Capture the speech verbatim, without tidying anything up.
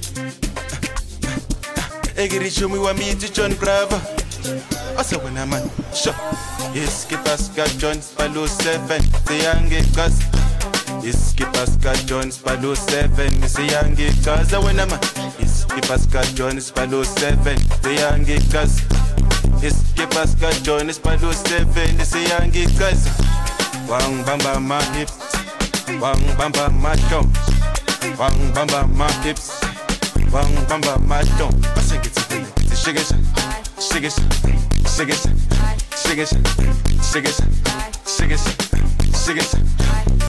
Egiri show me wa me to John Bravo. Asa wena man, sure. Yes, keep us got John Spalo seven, the young cuz. Yes, keep us got John Spalo seven, the young cuz. Wena man, yes, keep us got John Spalo seven, the young cuz. Yes, keep us got John Spalo seven, the young cuz. Wang bamba my hips, wang bamba my thumb, wang bamba my hips, wang bamba my thumb. I sing it to you. Shake it, shake it, shake it, shake it, shake it, shake it, shake it, shake it.